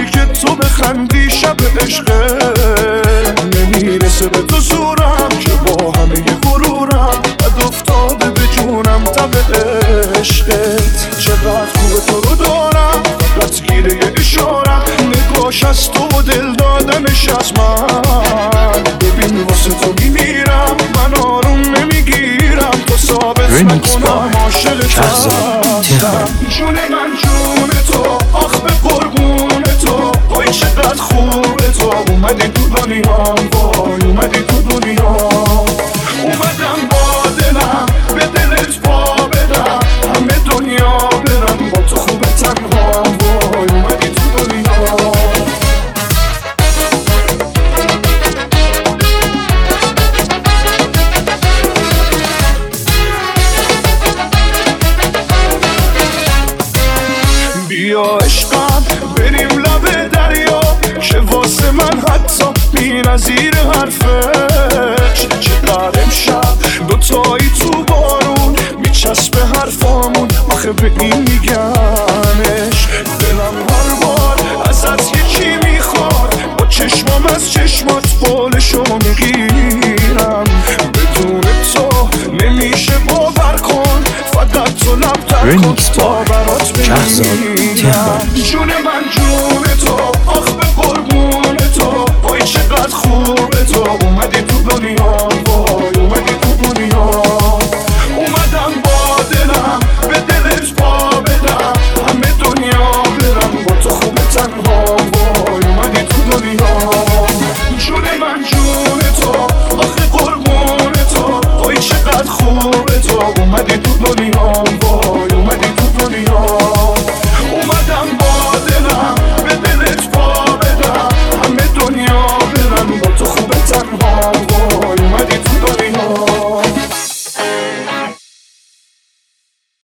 که تو بخندی شب عشقه نمیرسه به تو زورم که با همه غرورم بد افتاده به جونم تب عشقت چقدر خوبه تو رو دارم فقط گیره یه اشارم نگاش از تو و دل دادنش از من ببین واسه تو میمیرم من آروم نمیگیرم تو ثابت نکنم عاشقتم جون من جون تو آخ به قربون تو وای چقدر خوبه تو اومدی تو دنیا وای اومدی تو دنیا اومدم با دلم به دلت پا بدم همه دنیا برم با تو خوبه تنها وای اومدی تو دنیا بیا عشقم بریم لب دریا که واسه من حتی بی نظیر حرفش چقدر امشب دوتایی تو بارون میچسبه حرفامون آخه به این میگنش دلم هر بار ازت یکی میخواد با چشمام از چشمات بالشو میگیرم بدون تو نمیشه باور کن فقط تو لب تر کن تا برات بمیرم جون من جون تو آخ به قربون تو وای چقدر خوبه تو اومدی تو دنیا وای اومدی تو دنیا اومدم با دلم به دلت پا بدم همه دنیا برم با تو خوبه تنها وای اومدی تو دنیا جون من جون تو آخ قربون تو وای چقدر خوبه تو اومدی تو دنیا وای اومدی